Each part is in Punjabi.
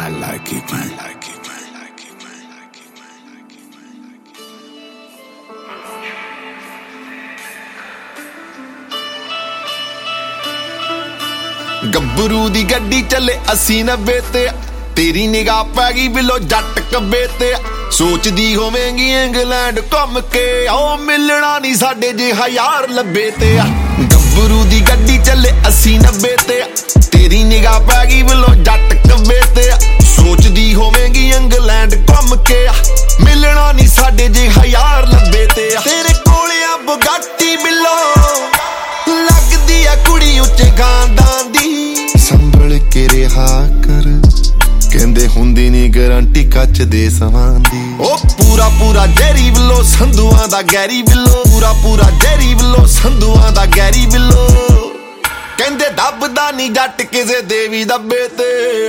ਗੱਭਰੂ ਦੀ ਗੱਡੀ ਚੱਲੇ 80-90 ਤੇ ਤੇਰੀ ਨਿਗਾਹ ਪੈ ਗਈ ਬਿਲੋ ਜੱਟ ਕੱਬੇ ਤੇ ਸੋਚਦੀ ਹੋਵੇਂਗੀ ਇੰਗਲੈਂਡ ਘੁੰਮ ਕੇ ਆਓ ਮਿਲਣਾ ਨਹੀਂ ਸਾਡੇ ਜਿਹਾ ਯਾਰ ਲੱਭੇ ਤੇ ਗੱਭਰੂ ਦੀ ਗੱਡੀ ਚੱਲੇ 80-90 ਤੇ ਤੇਰੀ ਨਿਗਾਹ ਪੈ ਗਈ ਬਿਲੋ ਜੱਟ ਕੱਬੇ ਤੇ ਸੋਚਦੀ ਹੋਵੇਂਗੀ ਇੰਗਲੈਂਡ ਘੁੰਮ ਕੇ ਮਿਲਣਾ ਨਹੀਂ ਸਾਡੇ ਜਿਹਾ ਯਾਰ ਲੱਭੇ ਤੇ ਤੇਰੇ ਕੋਲ ਆ ਬੁਗਾਟੀ ਬਿਲੋ ਲੱਗਦੀ ਆ ਕੁੜੀ ਉੱਚੇ ਖਾਨਦਾਨ ਦੀ ਸੰਭਲ ਕੇ ਰਿਹਾ ਕਰ ਕਹਿੰਦੇ ਹੁੰਦੀ ਨੀ ਗਾਰੰਟੀ ਕੱਚ ਦੇ ਸਮਾਨ ਦੀ ਉਹ ਪੂਰਾ ਜੈਰੀ ਬਿੱਲੋ ਸੰਧੂਆਂ ਦਾ ਗੈਰੀ ਬਿੱਲੋ ਪੂਰਾ ਜੈਰੀ ਬਿੱਲੋ ਸੰਧੂਆਂ ਦਾ ਗੈਰੀ ਬਿੱਲੋ ਕਹਿੰਦੇ ਦੱਬਦਾ ਨੀ ਜੱਟ ਕਿਸੇ ਦੇਵੀ ਦੱਬੇ ਤੇ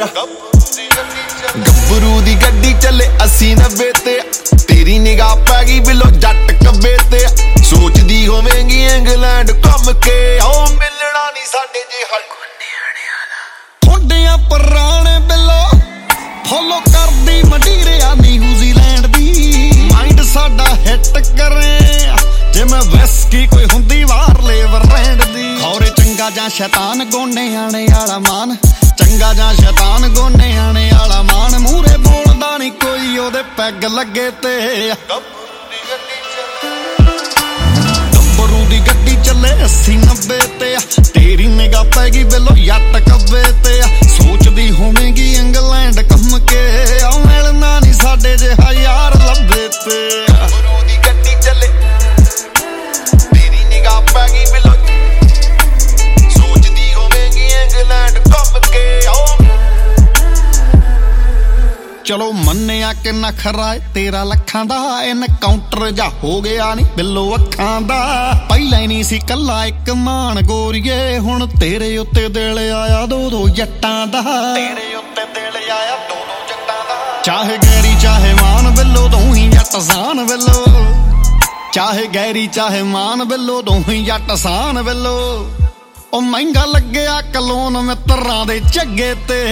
ਗੱਭਰੂ ਦੀ ਗੱਡੀ ਚੱਲੇ 80-90 ਤੇ ਤੇਰੀ ਨਿਗਾਹ ਪੈ ਗਈ ਬਿੱਲੋ ਜੱਟ ਕੱਬੇ ਤੇ ਸੋਚਦੀ ਹੋਵੇਂਗੀ ਇੰਗਲੈਂਡ ਘੁੰਮ ਕੇ ਆਓ ਮਿਲਣਾ ਨੀ ਸਾਡੇ ਜਿਹਾ ਥੋੜਿਆਂ ਪੁਰਾਣੇ ਬਿੱਲੋ ਫੋਲੋ ਕਰਦੀ ਮੰਡੀਰਿਆ ਨਿਊਜ਼ੀਲੈਂਡ ਦੀ ਮਾਈਂਡ ਸਾਡਾ ਹਿੱਟ ਕਰੇ ਜੇ ਮੈਂ ਵੈਸਕੀ ਕੋਈ ਹੁੰਦੀ ਬਾਹਰ ਲੇਵਰ ਰੈਂਡ ਦੀ ਖੌਰੇ ਚੰਗਾ ਜਾਂ ਸ਼ੈਤਾਨ ਗੋਨੇ ਆਣੇ ਵਾਲਾ ਮਾਨ ਚੰਗਾ ਜਾਂ ਸ਼ੈਤਾਨ ਗੋਨੇ ਆਣੇ ਵਾਲਾ ਮਾਨ ਮੂਹਰੇ ਬੋਲਦਾ ਨੀ ਕੋਈ ਉਹਦੇ ਪੈਗ ਲੱਗੇ ਤੇ ਗੱਭਰੂ ਦੀ ਗੱਡੀ ਚੱਲੇ 80-90 ਤੇ ਤੇਰੀ ਨਿਗਾਹ ਪੈ ਗਈ ਬਿੱਲੋ ਜੱਟ ਕੱਬੇ ਤੇ ਸੋਚਦੀ ਹੋਵੇਂਗੀ ਇੰਗਲੈਂਡ ਘੁੰਮ ਕੇ ਆਉ ਮਿਲਣਾ ਨੀ ਸਾਡੇ ਜਿਹਾ ਯਾਰ ਲੱਭੇ ਤੇ ਗੱਭਰੂ ਦੀ ਗੱਡੀ ਚੱਲੇ ਤੇਰੀ ਨਿਗਾਹ ਪੈ ਗਈ ਬਿੱਲੋ ਸੋਚਦੀ ਹੋਵੇਂਗੀ ਇੰਗਲੈਂਡ ਘੁੰਮ ਕੇ ਆਉ ਚਲੋ ਮੰਨਿਆ ਕਿ ਨਖਰਾ ਤੇਰਾ ਲੱਖਾਂ ਦਾ ਐਨਕਾਊਂਟਰ ਜਾ ਹੋ ਗਿਆ ਨੀ ਬਿੱਲੋ ਅੱਖਾਂ ਦਾ ਪਹਿਲਾਂ ਹੀ ਨਹੀਂ ਸੀ ਕੱਲਾ ਇੱਕ ਮਾਨ ਗੋਰੀਏ ਹੁਣ ਤੇਰੇ ਉੱਤੇ ਦਿਲ ਆਇਆ ਦੋ ਜੱਟਾਂ ਦਾ ਤੇਰੇ ਉੱਤੇ ਦਿਲ ਆਇਆ ਦੋ ਜੱਟਾਂ ਦਾ ਚਾਹੇ ਗੈਰੀ ਚਾਹੇ ਮਾਨ ਬਿੱਲੋ ਦੋਹੀਂ ਜੱਟ ਸਾਨ ਬਿੱਲੋ ਚਾਹੇ ਗੈਰੀ ਚਾਹੇ ਮਾਨ ਬਿੱਲੋ ਦੋਹੀਂ ਜੱਟ ਸਾਨ ਬਿੱਲੋ ਉਹ ਮਹਿੰਗਾ ਲੱਗਿਆ ਕਲੋਨ ਮਿੱਤਰਾਂ ਦੇ ਝੱਗੇ ਤੇ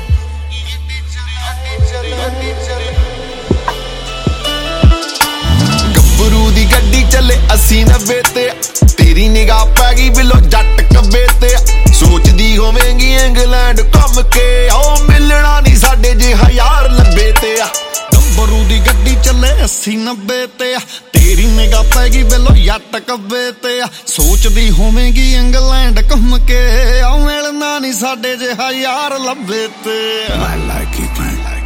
ਗੱਭਰੂ ਦੀ ਗੱਡੀ ਚੱਲੇ 80-90 ਤੇ ਤੇਰੀ ਨਿਗਾਹ ਪੈ ਗਈ ਬਿੱਲੋ ਜੱਟ ਕੱਬੇ ਤੇ ਸੋਚਦੀ ਹੋਵੇਂਗੀ ਇੰਗਲੈਂਡ ਘੁੰਮ ਕੇ ਆਓ ਮਿਲਣਾ ਨੀ ਸਾਡੇ ਜਿਹਾ ਯਾਰ ਲੱਭੇ ਤੇ ਗੱਭਰੂ ਦੀ ਗੱਡੀ ਚੱਲੇ 80-90 ਤੇ ਤੇਰੀ ਨਿਗਾਹ ਪੈ ਗਈ ਬਿੱਲੋ ਜੱਟ ਕੱਬੇ ਤੇ ਸੋਚਦੀ ਹੋਵੇਂਗੀ ਇੰਗਲੈਂਡ ਘੁੰਮ ਕੇ ਆਓ ਮਿਲਣਾ ਨੀ ਸਾਡੇ ਜਿਹਾ ਯਾਰ ਲੱਭੇ ਤੇ